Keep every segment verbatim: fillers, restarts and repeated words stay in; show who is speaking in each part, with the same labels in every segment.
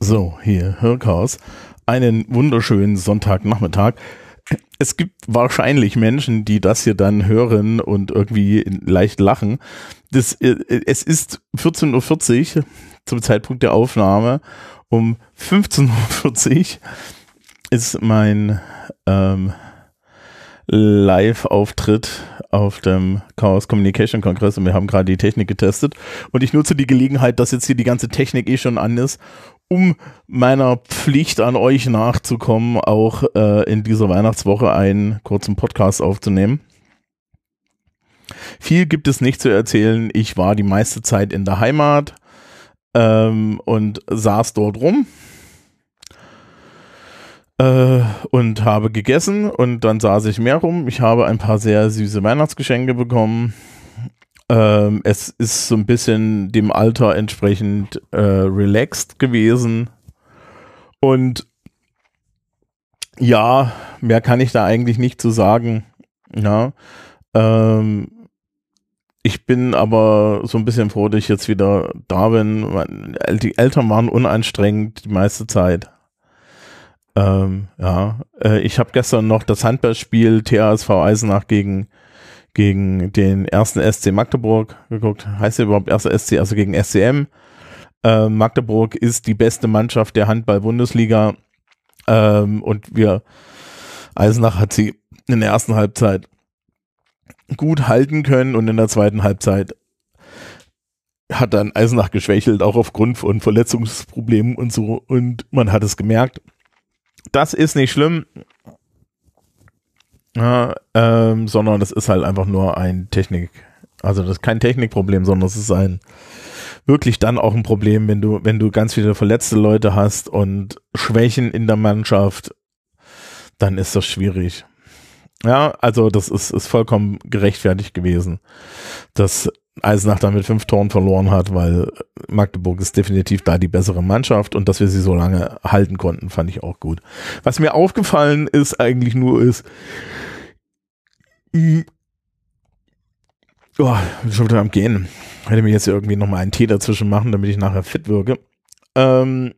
Speaker 1: So, hier, Hörchaos. Einen wunderschönen Sonntagnachmittag. Es gibt wahrscheinlich Menschen, die das hier dann hören und irgendwie leicht lachen. Das, es ist vierzehn Uhr vierzig zum Zeitpunkt der Aufnahme. Um fünfzehn Uhr vierzig ist mein ähm, Live-Auftritt auf dem Chaos Communication Kongress und wir haben gerade die Technik getestet. Und ich nutze die Gelegenheit, dass jetzt hier die ganze Technik eh schon an ist, um meiner Pflicht an euch nachzukommen, auch äh, in dieser Weihnachtswoche einen kurzen Podcast aufzunehmen. Viel gibt es nicht zu erzählen. Ich war die meiste Zeit in der Heimat ähm, und saß dort rum äh, und habe gegessen und dann saß ich mehr rum. Ich habe ein paar sehr süße Weihnachtsgeschenke bekommen. Ähm, es ist so ein bisschen dem Alter entsprechend äh, relaxed gewesen und ja, mehr kann ich da eigentlich nicht zu sagen. Ja, ähm, ich bin aber so ein bisschen froh, dass ich jetzt wieder da bin. Die Eltern waren unanstrengend die meiste Zeit. Ähm, ja, äh, ich habe gestern noch das Handballspiel T H S V Eisenach gegen gegen den ersten S C Magdeburg geguckt. Heißt ja überhaupt erster S C, also gegen S C M. Äh, Magdeburg ist die beste Mannschaft der Handball-Bundesliga ähm, und wir, Eisenach hat sie in der ersten Halbzeit gut halten können und in der zweiten Halbzeit hat dann Eisenach geschwächelt, auch aufgrund von Verletzungsproblemen und so, und man hat es gemerkt. Das ist nicht schlimm. Ja, ähm, sondern das ist halt einfach nur ein Technik, also das ist kein Technikproblem, sondern es ist ein wirklich dann auch ein Problem, wenn du, wenn du ganz viele verletzte Leute hast und Schwächen in der Mannschaft, dann ist das schwierig. Ja, also das ist, ist vollkommen gerechtfertigt gewesen, dass Eisenach dann mit fünf Toren verloren hat, weil Magdeburg ist definitiv da die bessere Mannschaft und dass wir sie so lange halten konnten, fand ich auch gut. Was mir aufgefallen ist eigentlich nur ist, oh, ich bin schon wieder am Gehen. Ich werde mir jetzt irgendwie nochmal einen Tee dazwischen machen, damit ich nachher fit wirke. Ähm,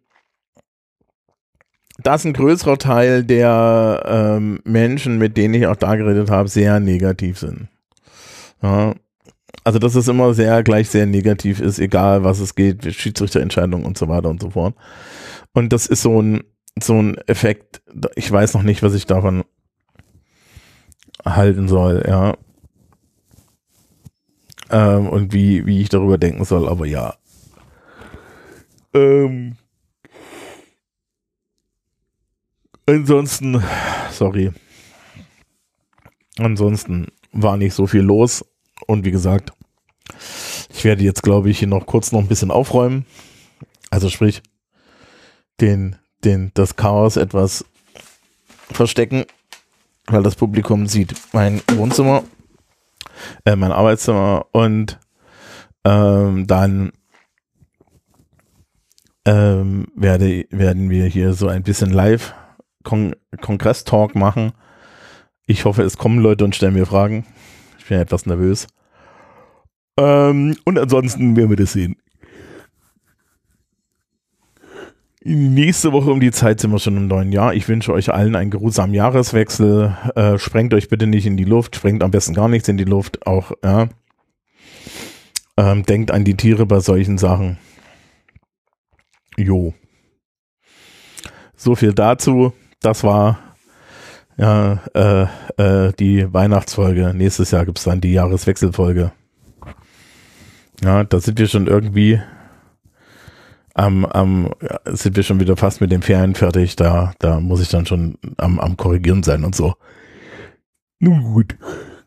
Speaker 1: dass ein größerer Teil der ähm, Menschen, mit denen ich auch da geredet habe, sehr negativ sind. Ja. Also dass es immer sehr gleich sehr negativ ist, egal was es geht, Schiedsrichterentscheidungen und so weiter und so fort. Und das ist so ein, so ein Effekt, ich weiß noch nicht, was ich davon halten soll, ja. Ähm, und wie, wie ich darüber denken soll, aber ja. Ähm. Ansonsten, sorry. Ansonsten war nicht so viel los. Und wie gesagt, ich werde jetzt, glaube ich, hier noch kurz noch ein bisschen aufräumen. Also sprich, den, den, das Chaos etwas verstecken, weil das Publikum sieht mein Wohnzimmer, äh, mein Arbeitszimmer und ähm, dann ähm, werde, werden wir hier so ein bisschen Live-Kongress-Talk machen. Ich hoffe, es kommen Leute und stellen mir Fragen. Ich bin etwas nervös. Ähm, und ansonsten werden wir das sehen. Nächste Woche um die Zeit sind wir schon im neuen Jahr. Ich wünsche euch allen einen geruhsamen Jahreswechsel. Äh, sprengt euch bitte nicht in die Luft. Sprengt am besten gar nichts in die Luft. Auch, ja. Ähm, denkt an die Tiere bei solchen Sachen. Jo. So viel dazu. Das war ja äh, äh, die Weihnachtsfolge. Nächstes Jahr gibt es dann die Jahreswechselfolge. Ja, da sind wir schon irgendwie am, am, sind wir schon wieder fast mit den Ferien fertig. Da, da muss ich dann schon am, am Korrigieren sein und so. Nun gut.